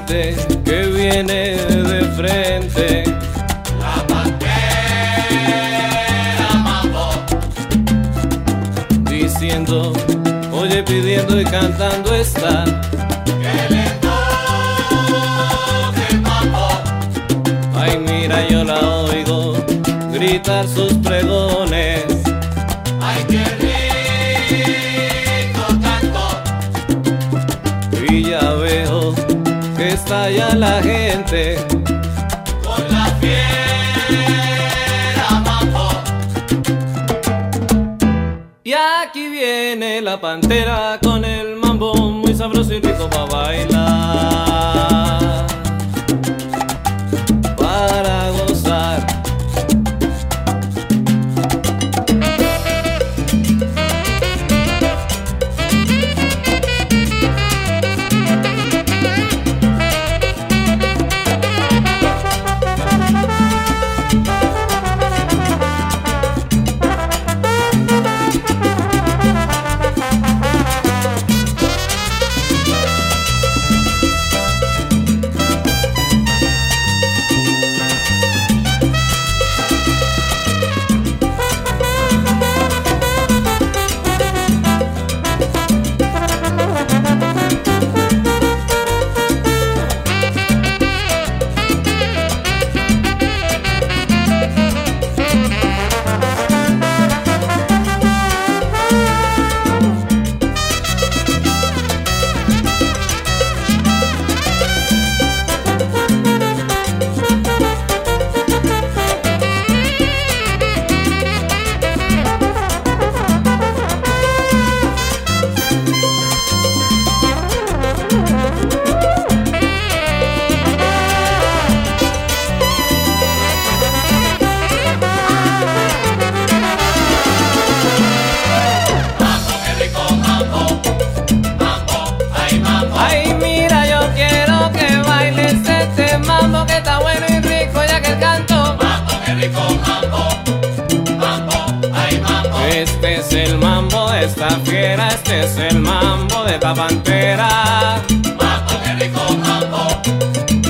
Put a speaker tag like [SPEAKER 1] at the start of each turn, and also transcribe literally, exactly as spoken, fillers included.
[SPEAKER 1] gente que viene de frente.
[SPEAKER 2] La pantera mambo,
[SPEAKER 1] diciendo, oye, pidiendo y cantando está.
[SPEAKER 2] que le toque el mambo.
[SPEAKER 1] Ay, mira, yo la oigo gritar sus pregones.
[SPEAKER 2] Ay, qué rico canto.
[SPEAKER 1] Y ya veo que está ya la gente
[SPEAKER 2] Con la fiera mambo.
[SPEAKER 1] y aquí viene la pantera con el mambo muy sabroso y rico para bailar, para gozar.
[SPEAKER 2] Mambo, qué rico mambo. Mambo, ay mambo.
[SPEAKER 1] Ay, mira, yo quiero que bailes este mambo que está bueno y rico ya que el canto.
[SPEAKER 2] Mambo, qué rico mambo. Mambo, ay mambo.
[SPEAKER 1] Este es el mambo de esta fiera, este es el mambo de esta pantera.
[SPEAKER 2] Mambo, qué rico mambo.